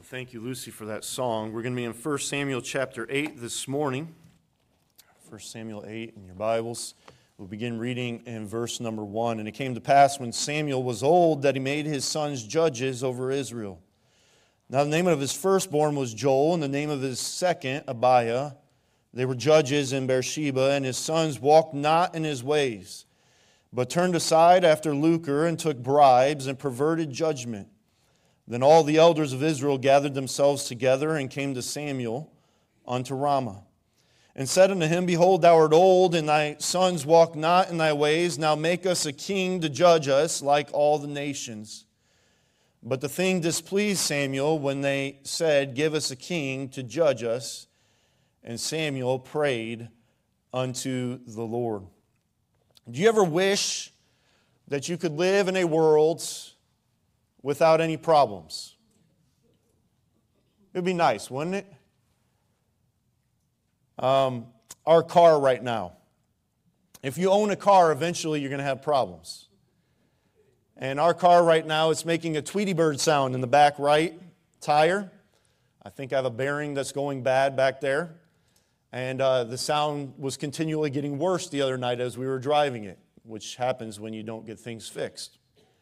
Thank you, Lucy, for that song. We're going to be in 1 Samuel chapter 8 this morning. 1 Samuel 8 in your Bibles. We'll begin reading in verse number 1. And it came to pass when Samuel was old that he made his sons judges over Israel. Now the name of his firstborn was Joel, and the name of his second, Abiah. They were judges in Beersheba, and his sons walked not in his ways, but turned aside after lucre, and took bribes, and perverted judgment. Then all the elders of Israel gathered themselves together, and came to Samuel unto Ramah, and said unto him, Behold, thou art old, and thy sons walk not in thy ways. Now make us a king to judge us like all the nations. But the thing displeased Samuel when they said, Give us a king to judge us. And Samuel prayed unto the Lord. Do you ever wish that you could live in a world without any problems? It would be nice, wouldn't it? Our car right now. If you own a car, eventually you're going to have problems. And our car right now, it's making a Tweety Bird sound in the back right tire. I think I have a bearing that's going bad back there. And the sound was continually getting worse the other night as we were driving it, which happens when you don't get things fixed.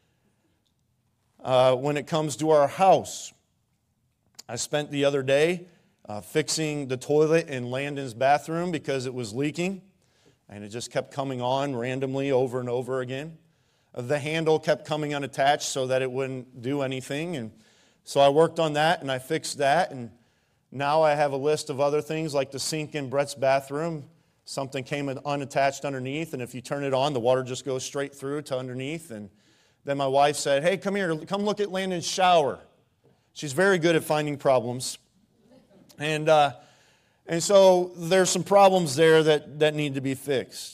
When it comes to our house, I spent the other day fixing the toilet in Landon's bathroom because it was leaking, and it just kept coming on randomly over and over again. The handle kept coming unattached so that it wouldn't do anything, and so I worked on that, and I fixed that, and now I have a list of other things like the sink in Brett's bathroom. Something came unattached underneath, and if you turn it on, the water just goes straight through to underneath. And then my wife said, Hey, come here, come look at Landon's shower. She's very good at finding problems. And so there's some problems there that need to be fixed.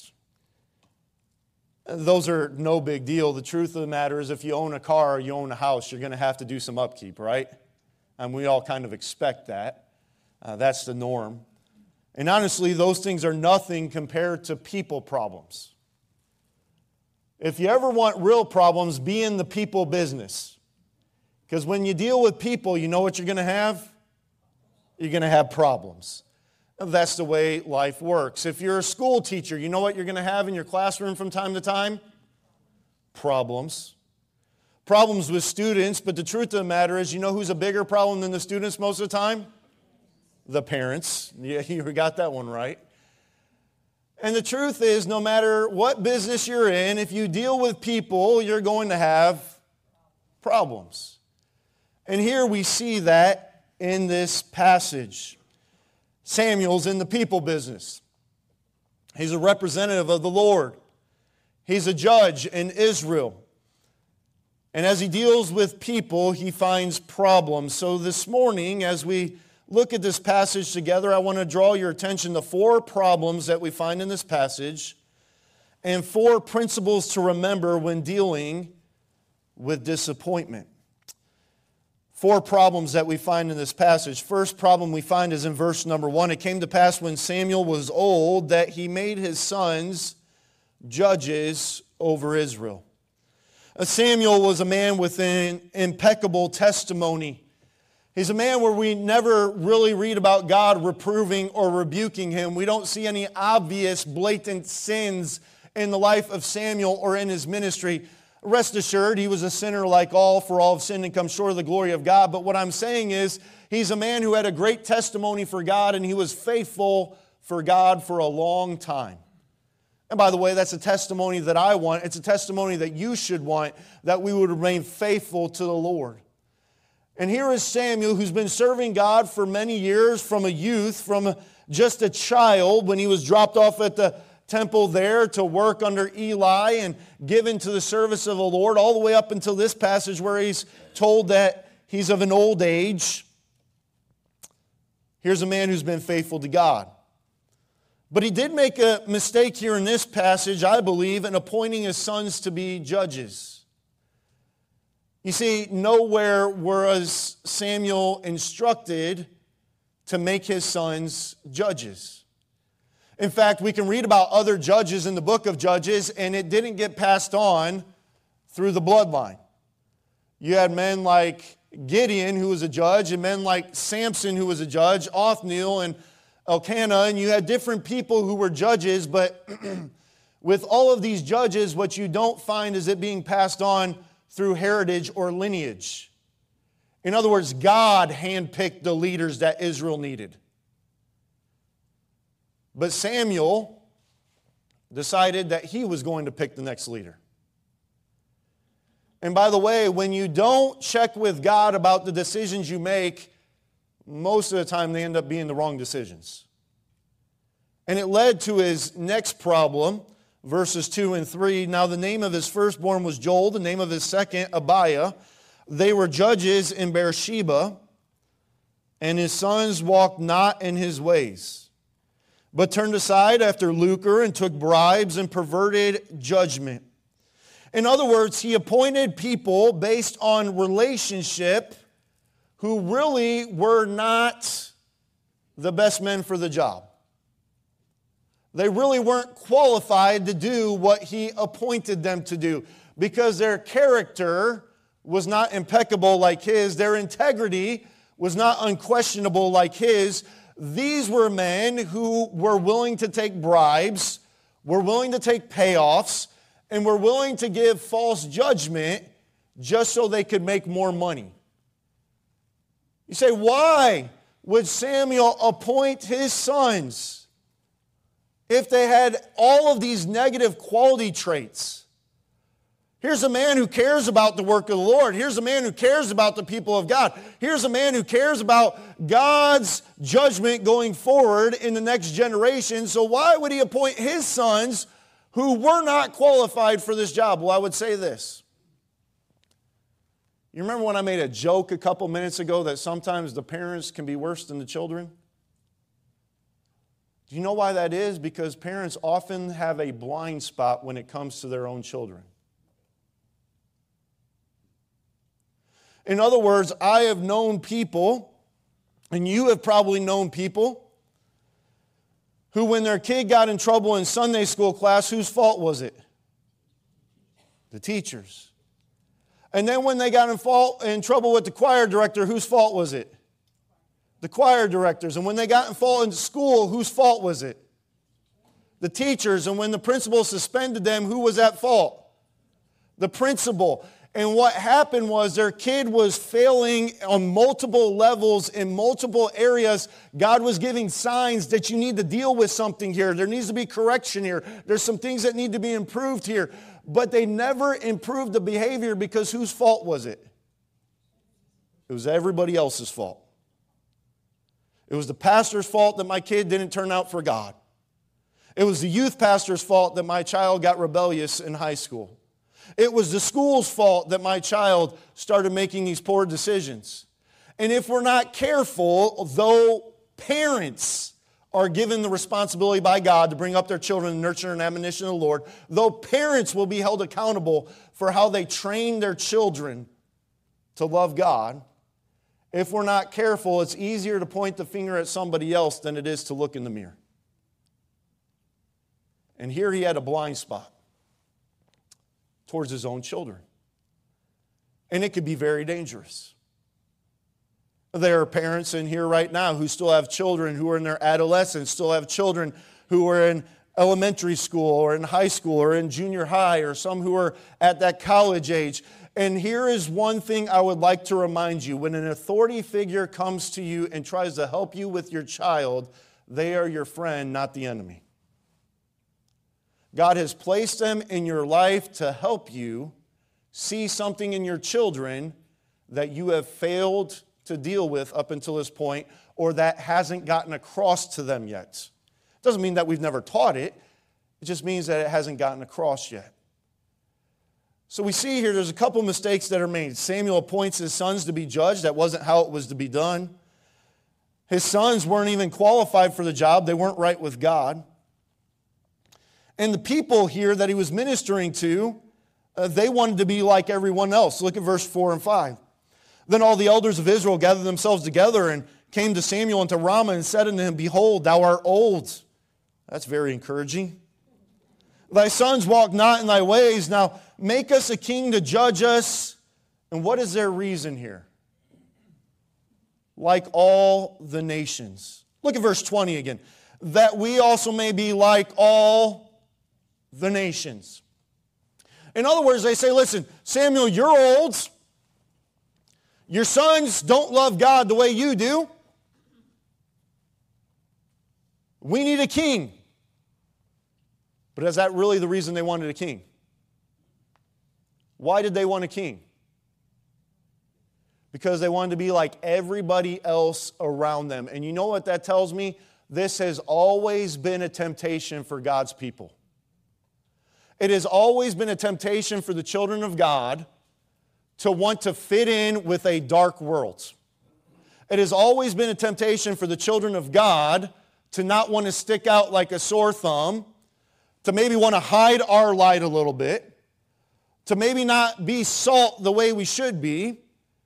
Those are no big deal. The truth of the matter is if you own a car or you own a house, you're going to have to do some upkeep, right? And we all kind of expect that. That's the norm. And honestly, those things are nothing compared to people problems. If you ever want real problems, be in the people business. Because when you deal with people, you know what you're going to have? You're going to have problems. That's the way life works. If you're a school teacher, you know what you're going to have in your classroom from time to time? Problems. Problems with students, but the truth of the matter is, you know who's a bigger problem than the students most of the time? The parents. Yeah, you got that one right. And the truth is, no matter what business you're in, if you deal with people, you're going to have problems. And here we see that in this passage. Samuel's in the people business. He's a representative of the Lord. He's a judge in Israel. And as he deals with people, he finds problems. So this morning, as we look at this passage together, I want to draw your attention to 4 problems that we find in this passage and 4 principles to remember when dealing with disappointment. 4 problems that we find in this passage. First problem we find is in verse number 1. It came to pass when Samuel was old that he made his sons judges over Israel. Samuel was a man with an impeccable testimony. He's a man where we never really read about God reproving or rebuking him. We don't see any obvious, blatant sins in the life of Samuel or in his ministry. Rest assured, he was a sinner like all, for all have sinned and come short of the glory of God. But what I'm saying is, he's a man who had a great testimony for God, and he was faithful for God for a long time. And by the way, that's a testimony that I want. It's a testimony that you should want, that we would remain faithful to the Lord. And here is Samuel, who's been serving God for many years, from a youth, from just a child, when he was dropped off at the temple there to work under Eli and given to the service of the Lord, all the way up until this passage where he's told that he's of an old age. Here's a man who's been faithful to God. But he did make a mistake here in this passage, I believe, in appointing his sons to be judges. You see, nowhere was Samuel instructed to make his sons judges. In fact, we can read about other judges in the book of Judges, and it didn't get passed on through the bloodline. You had men like Gideon, who was a judge, and men like Samson, who was a judge, Othniel and Elkanah, and you had different people who were judges, but with all of these judges, what you don't find is it being passed on through heritage or lineage. In other words, God handpicked the leaders that Israel needed. But Samuel decided that he was going to pick the next leader. And by the way, when you don't check with God about the decisions you make, most of the time they end up being the wrong decisions. And it led to his next problem, verses 2 and 3. Now the name of his firstborn was Joel, the name of his second, Abiah. They were judges in Beersheba, and his sons walked not in his ways, but turned aside after lucre and took bribes and perverted judgment. In other words, he appointed people based on relationship who really were not the best men for the job. They really weren't qualified to do what he appointed them to do because their character was not impeccable like his. Their integrity was not unquestionable like his. These were men who were willing to take bribes, were willing to take payoffs, and were willing to give false judgment just so they could make more money. You say, why would Samuel appoint his sons if they had all of these negative quality traits? Here's a man who cares about the work of the Lord. Here's a man who cares about the people of God. Here's a man who cares about God's judgment going forward in the next generation. So why would he appoint his sons who were not qualified for this job? Well, I would say this. You remember when I made a joke a couple minutes ago that sometimes the parents can be worse than the children? Do you know why that is? Because parents often have a blind spot when it comes to their own children. In other words, I have known people, and you have probably known people, who when their kid got in trouble in Sunday school class, whose fault was it? The teacher's. And then when they got in trouble with the choir director, whose fault was it? The choir director's. And when they got in fault in school, whose fault was it? The teacher's. And when the principal suspended them, who was at fault? The principal. And what happened was their kid was failing on multiple levels in multiple areas. God was giving signs that you need to deal with something here. There needs to be correction here. There's some things that need to be improved here. But they never improved the behavior because whose fault was it? It was everybody else's fault. It was the pastor's fault that my kid didn't turn out for God. It was the youth pastor's fault that my child got rebellious in high school. It was the school's fault that my child started making these poor decisions. And if we're not careful, though parents are given the responsibility by God to bring up their children in nurture and admonition of the Lord, though parents will be held accountable for how they train their children to love God, if we're not careful, it's easier to point the finger at somebody else than it is to look in the mirror. And here he had a blind spot towards his own children. And it could be very dangerous. There are parents in here right now who still have children who are in their adolescence, still have children who are in elementary school or in high school or in junior high, or some who are at that college age. And here is one thing I would like to remind you. When an authority figure comes to you and tries to help you with your child, they are your friend, not the enemy. God has placed them in your life to help you see something in your children that you have failed to deal with up until this point, or that hasn't gotten across to them yet. It doesn't mean that we've never taught it. It just means that it hasn't gotten across yet. So we see here there's a couple mistakes that are made. Samuel appoints his sons to be judged. That wasn't how it was to be done. His sons weren't even qualified for the job. They weren't right with God. And the people here that he was ministering to, they wanted to be like everyone else. Look at verse 4 and 5. Then all the elders of Israel gathered themselves together and came to Samuel and to Ramah and said unto him, Behold, thou art old. That's very encouraging. Thy sons walk not in thy ways. Now make us a king to judge us And what is their reason here? Like all the nations. Look at verse 20 again. That we also may be like all the nations. In other words, they say, listen, Samuel, you're old. Your sons don't love God the way you do. We need a king. But is that really the reason they wanted a king? Why did they want a king? Because they wanted to be like everybody else around them. And you know what that tells me? This has always been a temptation for God's people. It has always been a temptation for the children of God to want to fit in with a dark world. It has always been a temptation for the children of God to not want to stick out like a sore thumb, to maybe want to hide our light a little bit, to maybe not be salt the way we should be,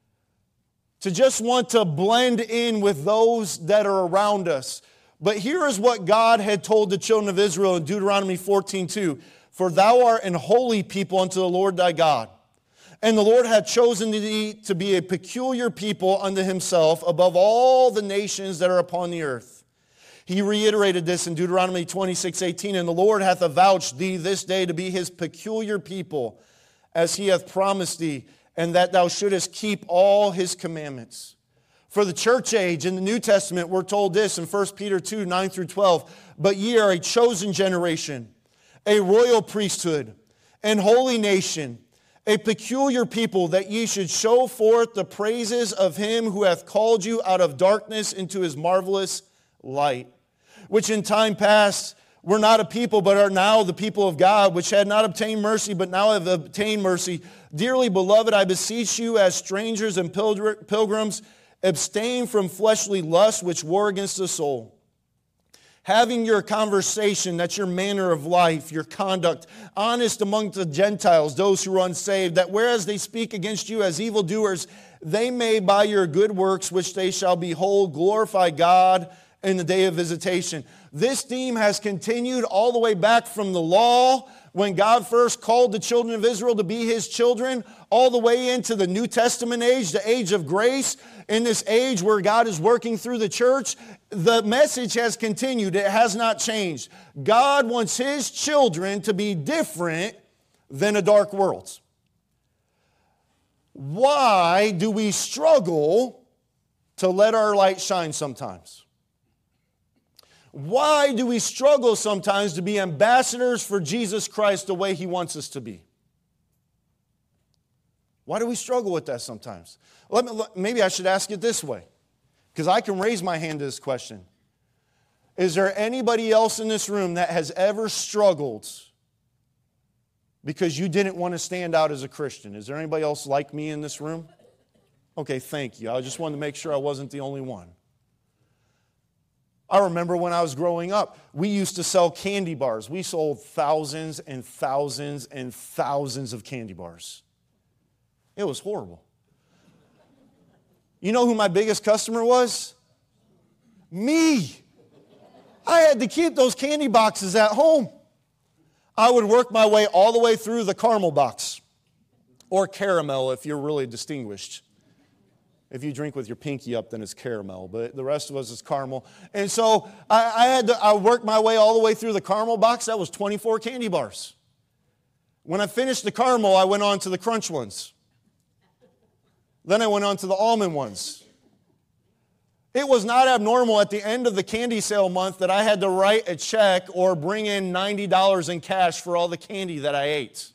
to just want to blend in with those that are around us. But here is what God had told the children of Israel in Deuteronomy 14:2. For thou art an holy people unto the Lord thy God. And the Lord hath chosen thee to be a peculiar people unto himself above all the nations that are upon the earth. He reiterated this in Deuteronomy 26:18. And the Lord hath avouched thee this day to be his peculiar people, as he hath promised thee, and that thou shouldest keep all his commandments. For the church age in the New Testament, we're told this in 1 Peter 2, 9 through 12. But ye are a chosen generation, a royal priesthood, an holy nation, a peculiar people, that ye should show forth the praises of him who hath called you out of darkness into his marvelous light, which in time past were not a people, but are now the people of God, which had not obtained mercy, but now have obtained mercy. Dearly beloved, I beseech you as strangers and pilgrims, abstain from fleshly lusts which war against the soul. Having your conversation, that's your manner of life, your conduct, honest among the Gentiles, those who are unsaved, that whereas they speak against you as evildoers, they may by your good works, which they shall behold, glorify God in the day of visitation. This theme has continued all the way back from the law, when God first called the children of Israel to be his children, all the way into the New Testament age, the age of grace. In this age where God is working through the church, the message has continued. It has not changed. God wants his children to be different than a dark world. Why do we struggle to let our light shine sometimes? Why do we struggle sometimes to be ambassadors for Jesus Christ the way he wants us to be? Why do we struggle with that sometimes? Maybe I should ask it this way, because I can raise my hand to this question. Is there anybody else in this room that has ever struggled because you didn't want to stand out as a Christian? Is there anybody else like me in this room? Okay, thank you. I just wanted to make sure I wasn't the only one. I remember when I was growing up, we used to sell candy bars. We sold thousands and thousands and thousands of candy bars. It was horrible. You know who my biggest customer was? Me. I had to keep those candy boxes at home. I would work my way all the way through the caramel box, or caramel if you're really distinguished. If you drink with your pinky up, then it's caramel, but the rest of us is caramel. And so I worked my way all the way through the caramel box. That was 24 candy bars. When I finished the caramel, I went on to the crunch ones. Then I went on to the almond ones. It was not abnormal at the end of the candy sale month that I had to write a check or bring in $90 in cash for all the candy that I ate.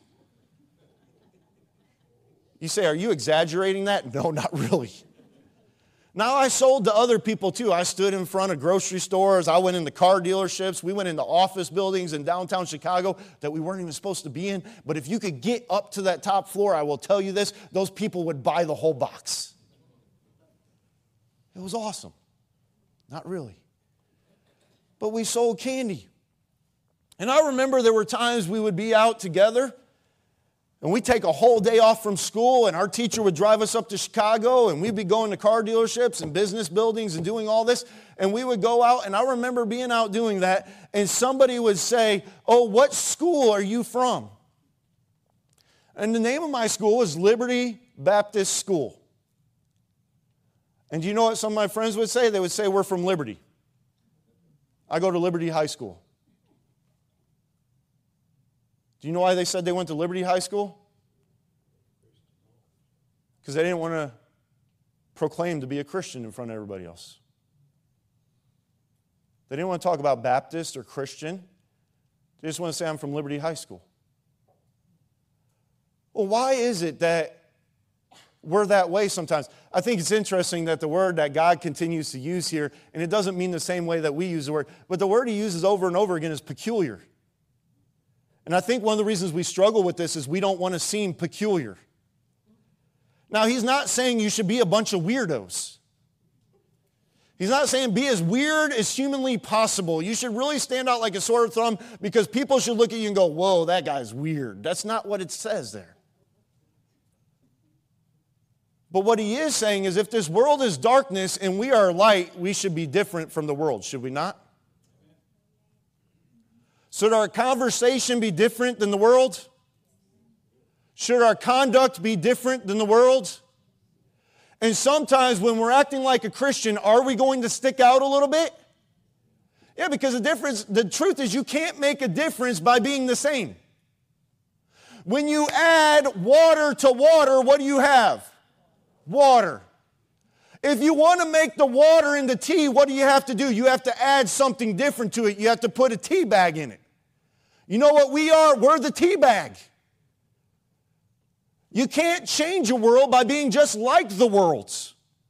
You say, are you exaggerating that? No, not really. Now, I sold to other people too. I stood in front of grocery stores. I went into car dealerships. We went into office buildings in downtown Chicago that we weren't even supposed to be in. But if you could get up to that top floor, I will tell you this, those people would buy the whole box. It was awesome. Not really. But we sold candy. And I remember there were times we would be out together, and we'd take a whole day off from school, and our teacher would drive us up to Chicago, and we'd be going to car dealerships and business buildings and doing all this. And we would go out, and I remember being out doing that, and somebody would say, oh, what school are you from? And the name of my school is Liberty Baptist school. And do you know what some of my friends would say? They would say, we're from Liberty. I go to Liberty High School. Do you know why they said they went to Liberty High School? Because they didn't want to proclaim to be a Christian in front of everybody else. They didn't want to talk about Baptist or Christian. They just want to say, I'm from Liberty High School. Well, why is it that we're that way sometimes? I think it's interesting that the word that God continues to use here, and it doesn't mean the same way that we use the word, but the word he uses over and over again is peculiar. And I think one of the reasons we struggle with this is we don't want to seem peculiar. Now, he's not saying you should be a bunch of weirdos. He's not saying be as weird as humanly possible. You should really stand out like a sore thumb because people should look at you and go, whoa, that guy's weird. That's not what it says there. But what he is saying is if this world is darkness and we are light, we should be different from the world, should we not? Should our conversation be different than the world? Should our conduct be different than the world? And sometimes when we're acting like a Christian, are we going to stick out a little bit? Yeah, because the truth is you can't make a difference by being the same. When you add water to water, what do you have? Water. If you want to make the water into tea, what do you have to do? You have to add something different to it. You have to put a tea bag in it. You know what we are? We're the tea bag. You can't change a world by being just like the world's.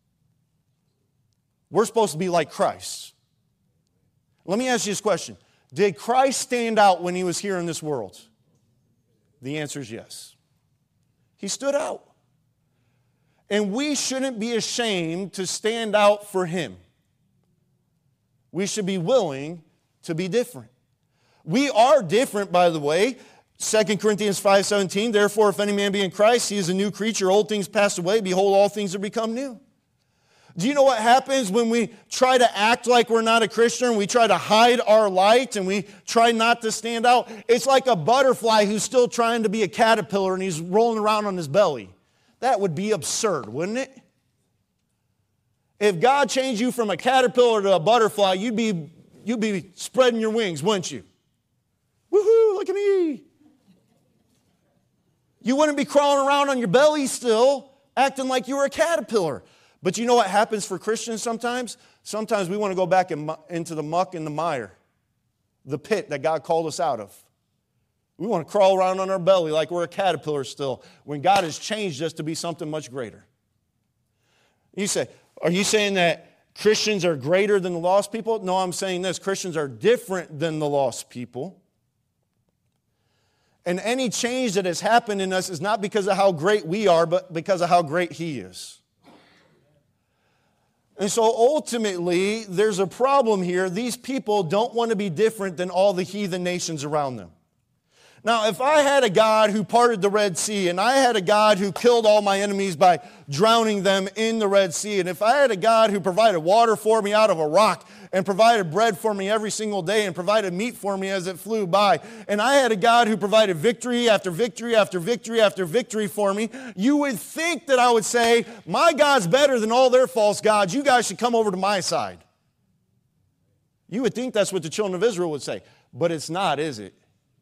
We're supposed to be like Christ. Let me ask you this question. Did Christ stand out when he was here in this world? The answer is yes. He stood out. And we shouldn't be ashamed to stand out for him. We should be willing to be different. We are different, by the way. 2 Corinthians 5:17, therefore, if any man be in Christ, he is a new creature. Old things passed away. Behold, all things are become new. Do you know what happens when we try to act like we're not a Christian? We try to hide our light and we try not to stand out. It's like a butterfly who's still trying to be a caterpillar and he's rolling around on his belly. That would be absurd, wouldn't it? If God changed you from a caterpillar to a butterfly, you'd be spreading your wings, wouldn't you? Woohoo, look at me. You wouldn't be crawling around on your belly still, acting like you were a caterpillar. But you know what happens for Christians sometimes? Sometimes we want to go back into the muck and the mire, the pit that God called us out of. We want to crawl around on our belly like we're a caterpillar still, when God has changed us to be something much greater. You say, are you saying that Christians are greater than the lost people? No, I'm saying this. Christians are different than the lost people. And any change that has happened in us is not because of how great we are, but because of how great he is. And so ultimately, there's a problem here. These people don't want to be different than all the heathen nations around them. Now, if I had a God who parted the Red Sea, and I had a God who killed all my enemies by drowning them in the Red Sea, and if I had a God who provided water for me out of a rock, and provided bread for me every single day, and provided meat for me as it flew by, and I had a God who provided victory after victory after victory after victory for me, you would think that I would say, my God's better than all their false gods. You guys should come over to my side. You would think that's what the children of Israel would say, but it's not, is it?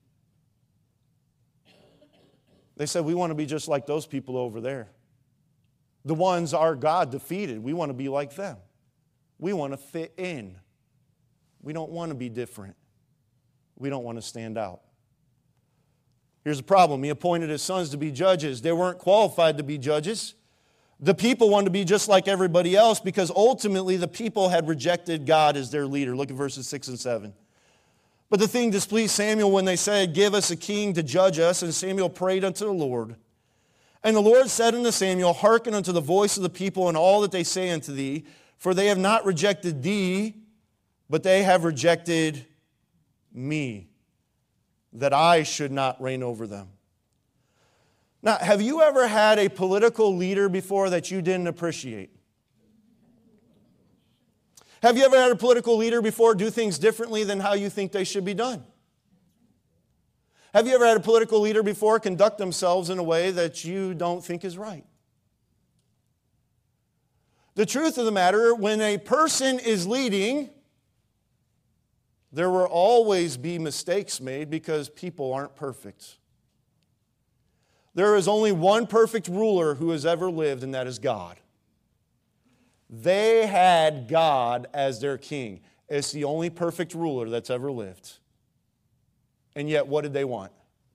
They said, we want to be just like those people over there. The ones our God defeated, we want to be like them. We want to fit in. We don't want to be different. We don't want to stand out. Here's the problem. He appointed his sons to be judges. They weren't qualified to be judges. The people wanted to be just like everybody else because ultimately the people had rejected God as their leader. Look at verses 6 and 7. But the thing displeased Samuel when they said, give us a king to judge us. And Samuel prayed unto the Lord. And the Lord said unto Samuel, hearken unto the voice of the people and all that they say unto thee, for they have not rejected thee, but they have rejected me, that I should not reign over them. Now, have you ever had a political leader before that you didn't appreciate? Have you ever had a political leader before do things differently than how you think they should be done? Have you ever had a political leader before conduct themselves in a way that you don't think is right? The truth of the matter, when a person is leading, there will always be mistakes made because people aren't perfect. There is only one perfect ruler who has ever lived, and that is God. They had God as their king. It's the only perfect ruler that's ever lived. And yet, what did they want?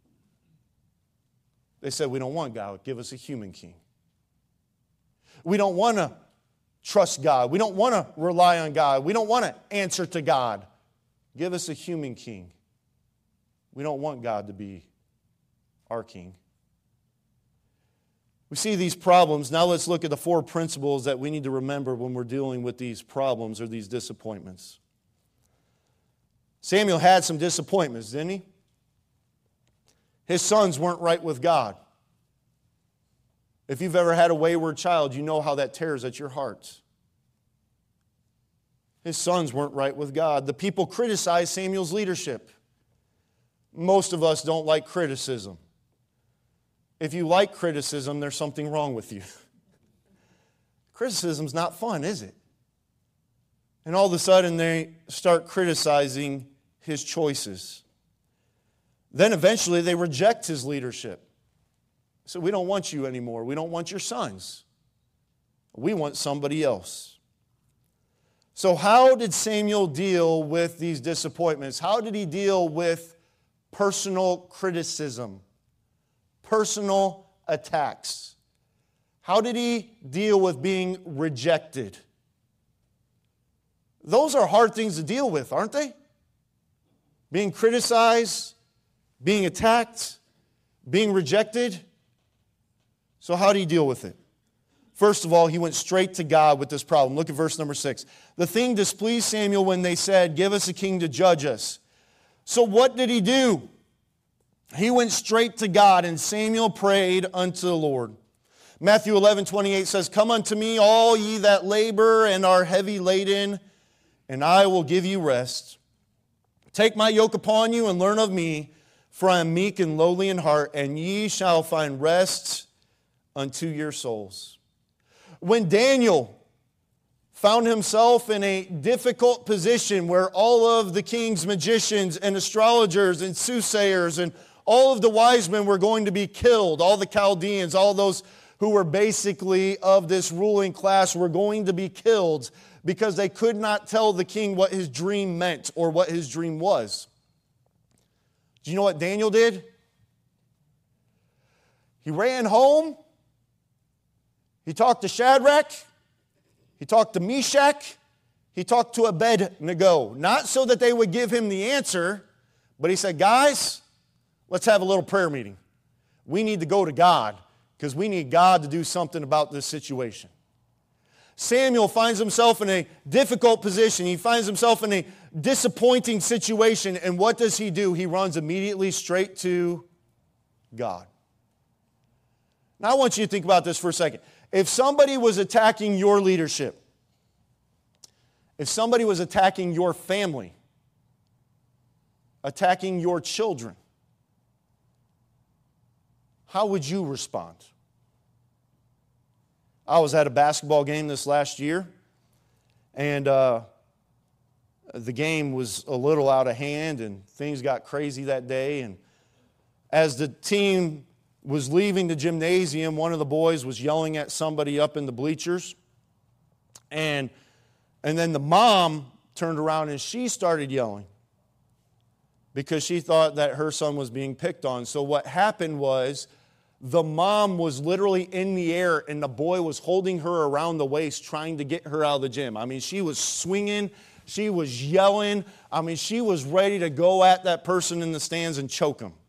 They said, we don't want God. Give us a human king. We don't want to trust God. We don't want to rely on God. We don't want to answer to God. Give us a human king. We don't want God to be our king. We see these problems. Now let's look at the 4 principles that we need to remember when we're dealing with these problems or these disappointments. Samuel had some disappointments, didn't he? His sons weren't right with God. If you've ever had a wayward child, you know how that tears at your heart. His sons weren't right with God. The people criticized Samuel's leadership. Most of us don't like criticism. If you like criticism, there's something wrong with you. Criticism's not fun, is it? And all of a sudden, they start criticizing his choices. Then eventually, they reject his leadership. So we don't want you anymore. We don't want your sons. We want somebody else. So how did Samuel deal with these disappointments? How did he deal with personal criticism? Personal attacks? How did he deal with being rejected? Those are hard things to deal with, aren't they? Being criticized, being attacked, being rejected. So how did he deal with it? First of all, he went straight to God with this problem. Look at verse number 6. The thing displeased Samuel when they said, give us a king to judge us. So what did he do? He went straight to God, and Samuel prayed unto the Lord. Matthew 11:28 says, come unto me, all ye that labor and are heavy laden, and I will give you rest. Take my yoke upon you and learn of me, for I am meek and lowly in heart, and ye shall find rest unto your souls. When Daniel found himself in a difficult position where all of the king's magicians and astrologers and soothsayers and all of the wise men were going to be killed, all the Chaldeans, all those who were basically of this ruling class were going to be killed because they could not tell the king what his dream meant or what his dream was. Do you know what Daniel did? He ran home. He talked to Shadrach. He talked to Meshach. He talked to Abednego. Not so that they would give him the answer, but he said, guys, let's have a little prayer meeting. We need to go to God because we need God to do something about this situation. Samuel finds himself in a difficult position. He finds himself in a disappointing situation. And what does he do? He runs immediately straight to God. Now I want you to think about this for a second. If somebody was attacking your leadership, if somebody was attacking your family, attacking your children, how would you respond? I was at a basketball game this last year, and the game was a little out of hand, and things got crazy that day. And as the team was leaving the gymnasium, one of the boys was yelling at somebody up in the bleachers. And then the mom turned around and she started yelling because she thought that her son was being picked on. So what happened was the mom was literally in the air and the boy was holding her around the waist trying to get her out of the gym. I mean, she was swinging. She was yelling. I mean, she was ready to go at that person in the stands and choke him.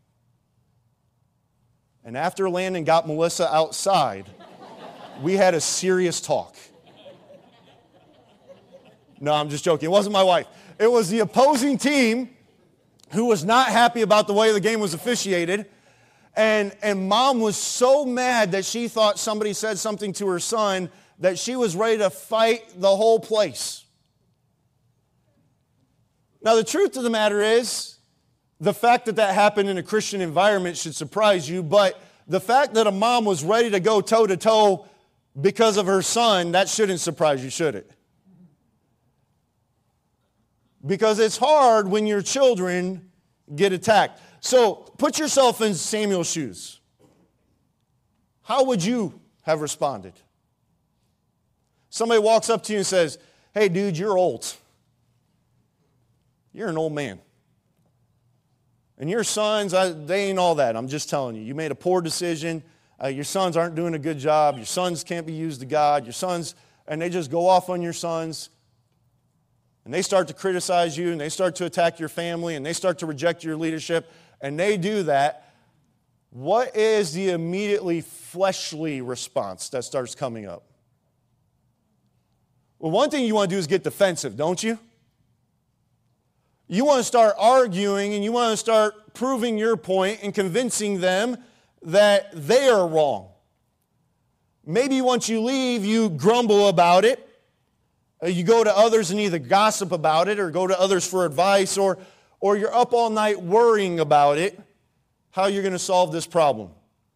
And after Landon got Melissa outside, we had a serious talk. No, I'm just joking. It wasn't my wife. It was the opposing team who was not happy about the way the game was officiated. And mom was so mad that she thought somebody said something to her son that she was ready to fight the whole place. Now, the truth of the matter is, the fact that that happened in a Christian environment should surprise you, but the fact that a mom was ready to go toe-to-toe because of her son, that shouldn't surprise you, should it? Because it's hard when your children get attacked. So put yourself in Samuel's shoes. How would you have responded? Somebody walks up to you and says, hey, dude, you're old. You're an old man. And your sons, they ain't all that. I'm just telling you. You made a poor decision. Your sons aren't doing a good job. Your sons can't be used to God. Your sons, and they just go off on your sons. And they start to criticize you, and they start to attack your family, and they start to reject your leadership, and they do that. What is the immediately fleshly response that starts coming up? Well, one thing you want to do is get defensive, don't you? You want to start arguing, and you want to start proving your point and convincing them that they are wrong. Maybe once you leave, you grumble about it. You go to others and either gossip about it or go to others for advice, or you're up all night worrying about it, how you're going to solve this problem.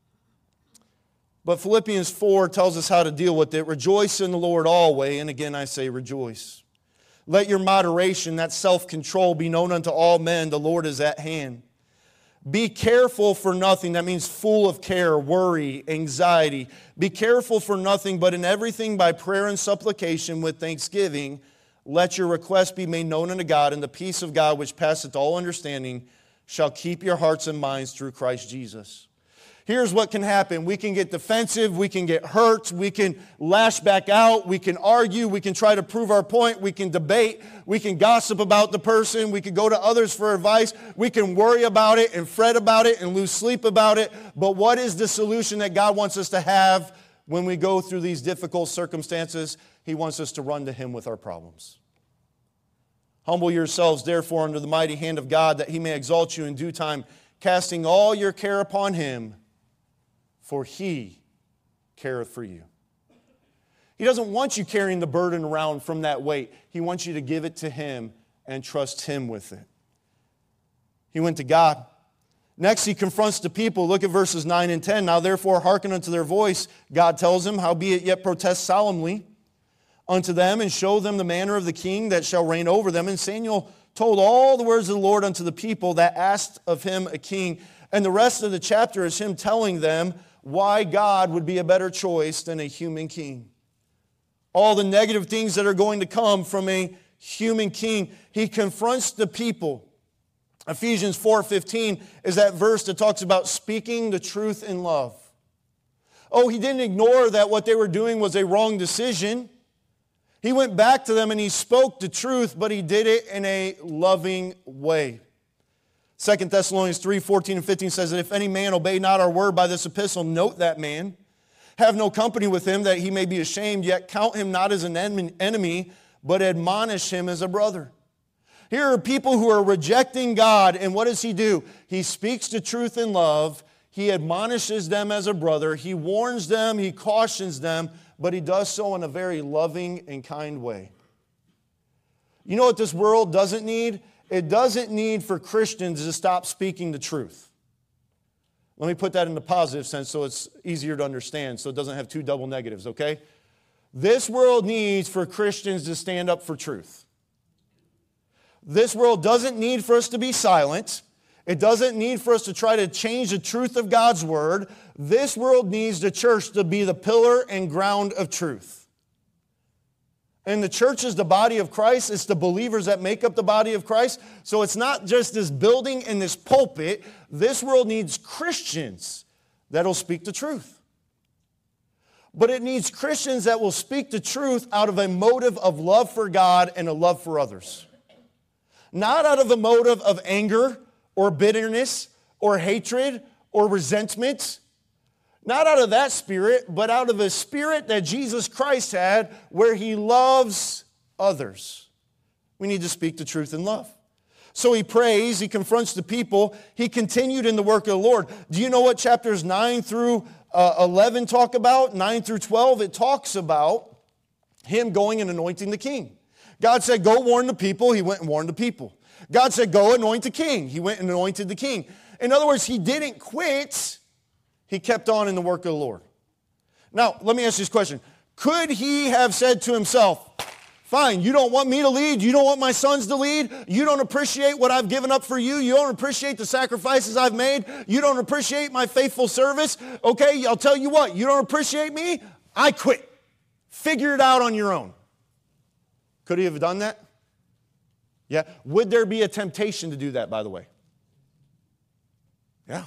But Philippians 4 tells us how to deal with it. Rejoice in the Lord always, and again I say rejoice. Let your moderation, that self-control, be known unto all men. The Lord is at hand. Be careful for nothing. That means full of care, worry, anxiety. Be careful for nothing, but in everything by prayer and supplication with thanksgiving, let your requests be made known unto God, and the peace of God, which passeth all understanding, shall keep your hearts and minds through Christ Jesus. Here's what can happen. We can get defensive, we can get hurt, we can lash back out, we can argue, we can try to prove our point, we can debate, we can gossip about the person, we can go to others for advice, we can worry about it and fret about it and lose sleep about it. But what is the solution that God wants us to have when we go through these difficult circumstances? He wants us to run to Him with our problems. Humble yourselves, therefore, under the mighty hand of God, that He may exalt you in due time, casting all your care upon Him, for He careth for you. He doesn't want you carrying the burden around from that weight. He wants you to give it to Him and trust Him with it. He went to God. Next, he confronts the people. Look at verses 9 and 10. Now therefore hearken unto their voice, God tells him, howbeit yet protest solemnly unto them, and show them the manner of the king that shall reign over them. And Samuel told all the words of the Lord unto the people that asked of him a king. And the rest of the chapter is him telling them why God would be a better choice than a human king. All the negative things that are going to come from a human king. He confronts the people. Ephesians 4:15 is that verse that talks about speaking the truth in love. Oh, he didn't ignore that what they were doing was a wrong decision. He went back to them and he spoke the truth, but he did it in a loving way. 2 Thessalonians 3:14 and 15 says that if any man obey not our word by this epistle, note that man. Have no company with him that he may be ashamed, yet count him not as an enemy, but admonish him as a brother. Here are people who are rejecting God, and what does he do? He speaks the truth in love. He admonishes them as a brother. He warns them. He cautions them, but he does so in a very loving and kind way. You know what this world doesn't need? It doesn't need for Christians to stop speaking the truth. Let me put that in the positive sense so it's easier to understand, so it doesn't have two double negatives, okay? This world needs for Christians to stand up for truth. This world doesn't need for us to be silent. It doesn't need for us to try to change the truth of God's word. This world needs the church to be the pillar and ground of truth. And the church is the body of Christ. It's the believers that make up the body of Christ. So it's not just this building and this pulpit. This world needs Christians that will speak the truth. But it needs Christians that will speak the truth out of a motive of love for God and a love for others. Not out of a motive of anger or bitterness or hatred or resentment. Not out of that spirit, but out of a spirit that Jesus Christ had where he loves others. We need to speak the truth in love. So he prays, he confronts the people, he continued in the work of the Lord. Do you know what chapters 9 through 11 talk about? 9 through 12, it talks about him going and anointing the king. God said, go warn the people. He went and warned the people. God said, go anoint the king. He went and anointed the king. In other words, he didn't quit. He kept on in the work of the Lord. Now, let me ask you this question. Could he have said to himself, fine, you don't want me to lead. You don't want my sons to lead. You don't appreciate what I've given up for you. You don't appreciate the sacrifices I've made. You don't appreciate my faithful service. Okay, I'll tell you what. You don't appreciate me? I quit. Figure it out on your own. Could he have done that? Yeah. Would there be a temptation to do that, by the way? Yeah.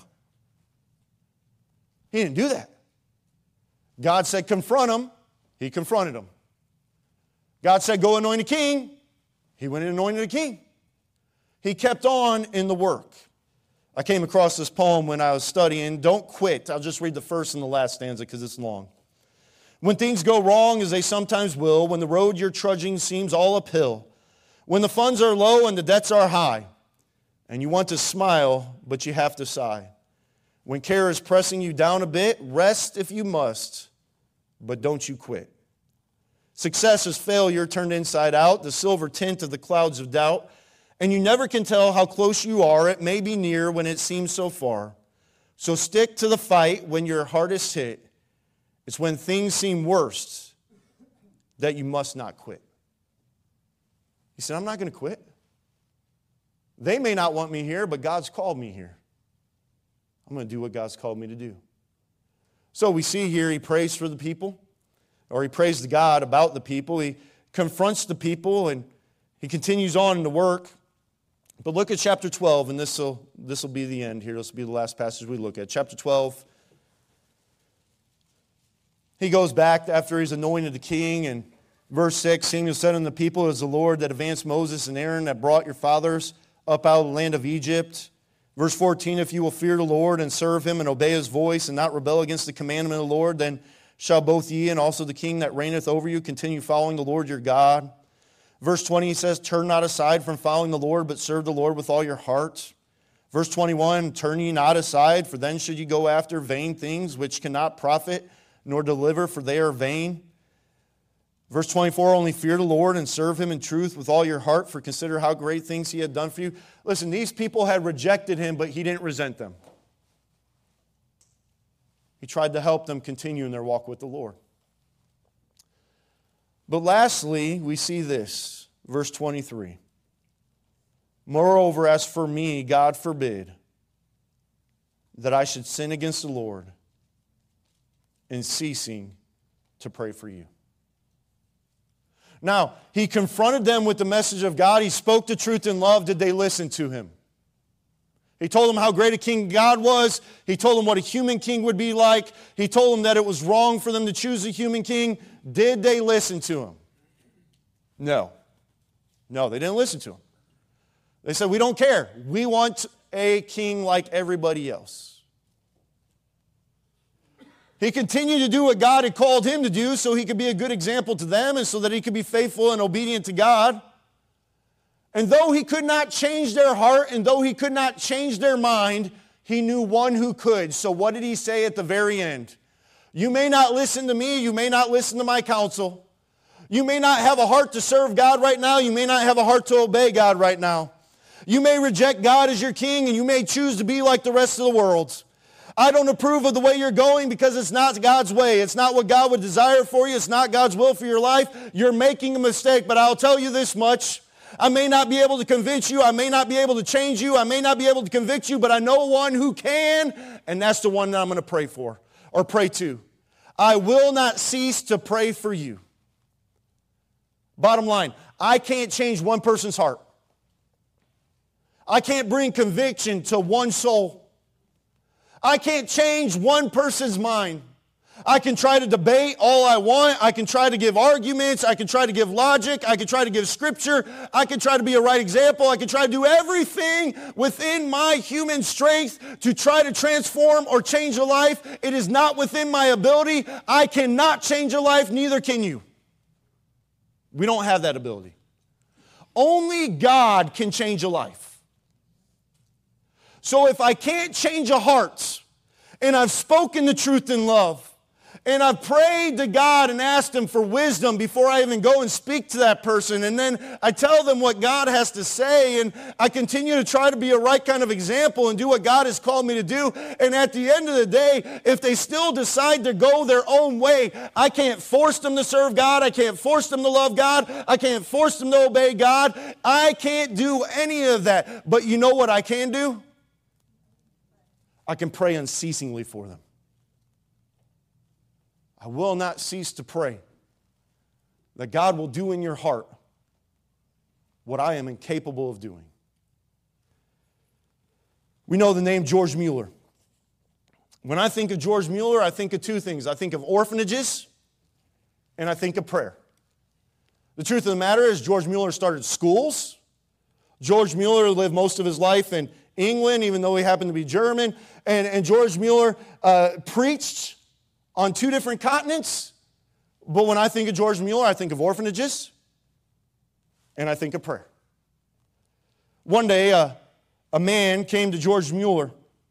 He didn't do that. God said confront him. He confronted him. God said go anoint a king. He went and anointed a king. He kept on in the work. I came across this poem when I was studying. Don't quit. I'll just read the first and the last stanza because it's long. When things go wrong, as they sometimes will, when the road you're trudging seems all uphill, when the funds are low and the debts are high, and you want to smile, but you have to sigh. When care is pressing you down a bit, rest if you must, but don't you quit. Success is failure turned inside out, the silver tint of the clouds of doubt, and you never can tell how close you are. It may be near when it seems so far. So stick to the fight when your heart is hit. It's when things seem worst that you must not quit. He said, I'm not going to quit. They may not want me here, but God's called me here. I'm going to do what God's called me to do. So we see here he prays for the people, or he prays to God about the people. He confronts the people, and he continues on in the work. But look at chapter 12, and this will be the end here. This will be the last passage we look at. Chapter 12, he goes back after he's anointed the king, and verse 6, Samuel said unto the people, it is the Lord that advanced Moses and Aaron that brought your fathers up out of the land of Egypt. Verse 14, if you will fear the Lord and serve him and obey his voice and not rebel against the commandment of the Lord, then shall both ye and also the king that reigneth over you continue following the Lord your God. Verse 20, he says, turn not aside from following the Lord, but serve the Lord with all your heart. Verse 21, turn ye not aside, for then should ye go after vain things which cannot profit nor deliver, for they are vain. Verse 24, only fear the Lord and serve him in truth with all your heart, for consider how great things he had done for you. Listen, these people had rejected him, but he didn't resent them. He tried to help them continue in their walk with the Lord. But lastly, we see this, verse 23. Moreover, as for me, God forbid that I should sin against the Lord in ceasing to pray for you. Now, he confronted them with the message of God. He spoke the truth in love. Did they listen to him? He told them how great a king God was. He told them what a human king would be like. He told them that it was wrong for them to choose a human king. Did they listen to him? No. No, they didn't listen to him. They said, we don't care. We want a king like everybody else. He continued to do what God had called him to do so he could be a good example to them and so that he could be faithful and obedient to God. And though he could not change their heart and though he could not change their mind, he knew one who could. So what did he say at the very end? You may not listen to me. You may not listen to my counsel. You may not have a heart to serve God right now. You may not have a heart to obey God right now. You may reject God as your king and you may choose to be like the rest of the world. I don't approve of the way you're going because it's not God's way. It's not what God would desire for you. It's not God's will for your life. You're making a mistake, but I'll tell you this much. I may not be able to convince you. I may not be able to change you. I may not be able to convict you, but I know one who can, and that's the one that I'm going to pray for or pray to. I will not cease to pray for you. Bottom line, I can't change one person's heart. I can't bring conviction to one soul. I can't change one person's mind. I can try to debate all I want. I can try to give arguments. I can try to give logic. I can try to give scripture. I can try to be a right example. I can try to do everything within my human strength to try to transform or change a life. It is not within my ability. I cannot change a life, neither can you. We don't have that ability. Only God can change a life. So if I can't change a heart, and I've spoken the truth in love, And I've prayed to God and asked Him for wisdom before I even go and speak to that person. And then I tell them what God has to say, and I continue to try to be a right kind of example and do what God has called me to do. And at the end of the day, if they still decide to go their own way, I can't force them to serve God. I can't force them to love God. I can't force them to obey God. I can't do any of that. But you know what I can do? I can pray unceasingly for them. I will not cease to pray that God will do in your heart what I am incapable of doing. We know the name George Mueller. When I think of George Mueller, I think of two things. I think of orphanages and I think of prayer. The truth of the matter is George Mueller started schools. George Mueller lived most of his life in England, even though he happened to be German. And George Mueller preached on 2 different continents. But when I think of George Mueller, I think of orphanages and I think of prayer. One day, a man came to George Mueller.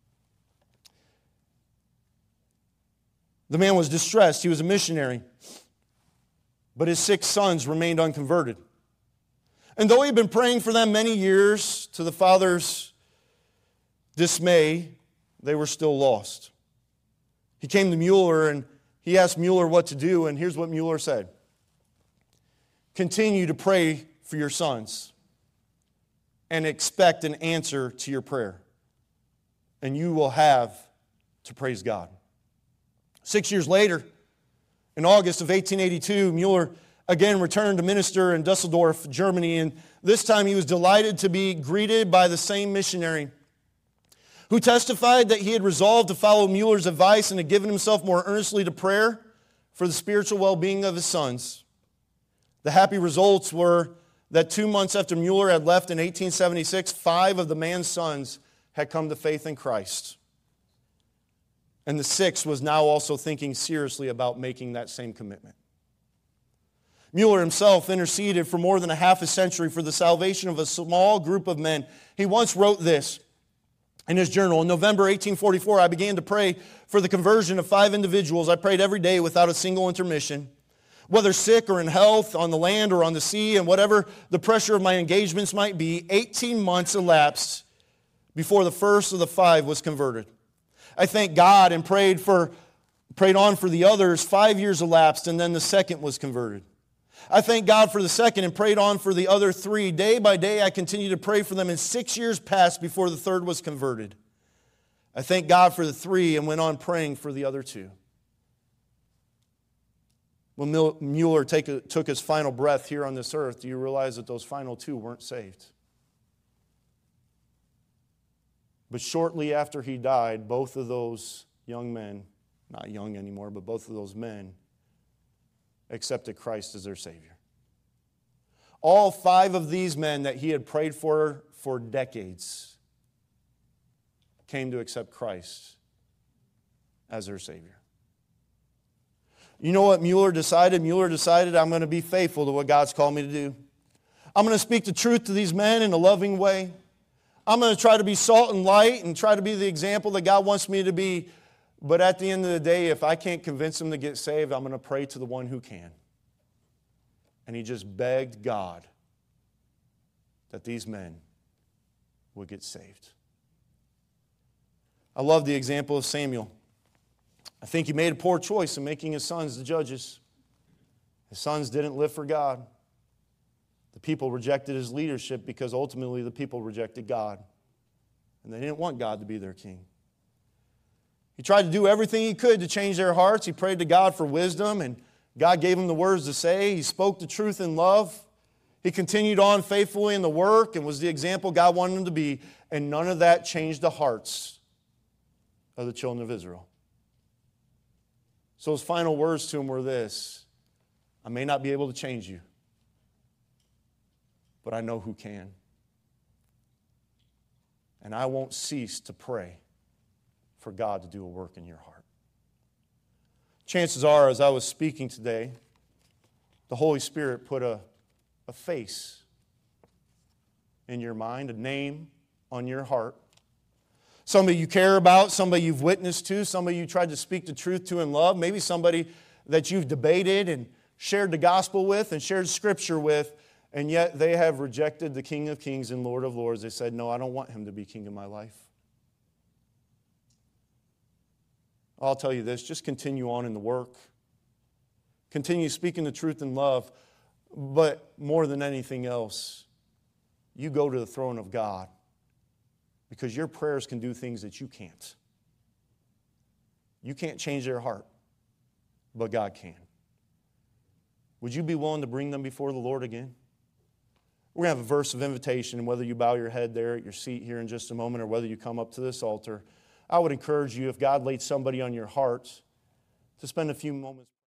The man was distressed. He was a missionary. But his 6 sons remained unconverted. And though he had been praying for them many years, to the father's dismay, they were still lost. He came to Mueller and he asked Mueller what to do, and here's what Mueller said. Continue to pray for your sons and expect an answer to your prayer, and you will have to praise God. 6 years later, in August of 1882, Mueller again returned to minister in Dusseldorf, Germany, and this time he was delighted to be greeted by the same missionary who testified that he had resolved to follow Mueller's advice and had given himself more earnestly to prayer for the spiritual well-being of his sons. The happy results were that 2 months after Mueller had left in 1876, 5 of the man's sons had come to faith in Christ. And the 6th was now also thinking seriously about making that same commitment. Mueller himself interceded for more than a half a century for the salvation of a small group of men. He once wrote this in his journal. In November 1844, I began to pray for the conversion of 5 individuals. I prayed every day without a single intermission. Whether sick or in health, on the land or on the sea, and whatever the pressure of my engagements might be, 18 months elapsed before the first of the 5 was converted. I thanked God and prayed on for the others. 5 years elapsed, and then the second was converted. I thanked God for the second and prayed on for the other 3. Day by day, I continued to pray for them, and 6 years passed before the third was converted. I thanked God for the 3 and went on praying for the other 2. When Mueller took his final breath here on this earth, do you realize that those final 2 weren't saved? But shortly after he died, both of those young men, not young anymore, but both of those men accepted Christ as their Savior. All 5 of these men that he had prayed for decades came to accept Christ as their Savior. You know what Mueller decided? Mueller decided, I'm going to be faithful to what God's called me to do. I'm going to speak the truth to these men in a loving way. I'm going to try to be salt and light and try to be the example that God wants me to be. But at the end of the day, if I can't convince them to get saved, I'm going to pray to the one who can. And he just begged God that these men would get saved. I love the example of Samuel. I think he made a poor choice in making his sons the judges. His sons didn't live for God. The people rejected his leadership because ultimately the people rejected God. And they didn't want God to be their king. He tried to do everything he could to change their hearts. He prayed to God for wisdom, and God gave him the words to say. He spoke the truth in love. He continued on faithfully in the work and was the example God wanted him to be. And none of that changed the hearts of the children of Israel. So his final words to him were this: I may not be able to change you, but I know who can. And I won't cease to pray for God to do a work in your heart. Chances are, as I was speaking today, the Holy Spirit put a face in your mind, a name on your heart. somebody you care about, somebody you've witnessed to, somebody you tried to speak the truth to in love, maybe somebody that you've debated and shared the gospel with and shared Scripture with, and yet they have rejected the King of Kings and Lord of Lords. They said, no, I don't want him to be king of my life. I'll tell you this, just continue on in the work. Continue speaking the truth in love, but more than anything else, you go to the throne of God because your prayers can do things that you can't. You can't change their heart, but God can. Would you be willing to bring them before the Lord again? We're going to have a verse of invitation, and whether you bow your head there at your seat here in just a moment or whether you come up to this altar, I would encourage you, if God laid somebody on your heart, to spend a few moments